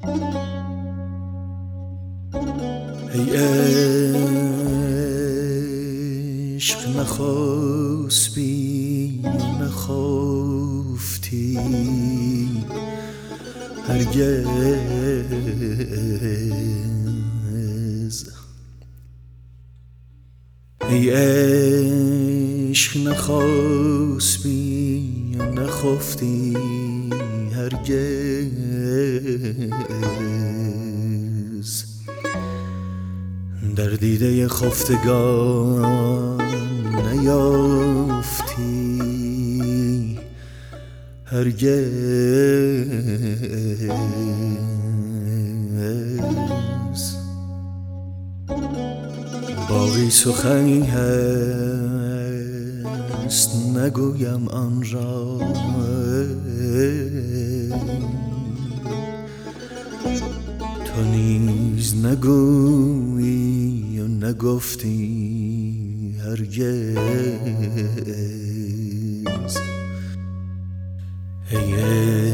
ای عشق نخسبی نخفتی هرگز، ای عشق نخسبی نخفتی هرگز، در دیده خفتگان نیافتی هرگز. باقی سخنی هست نگویم آن را، تو نیز نگویی و نگفتی هرگز. ای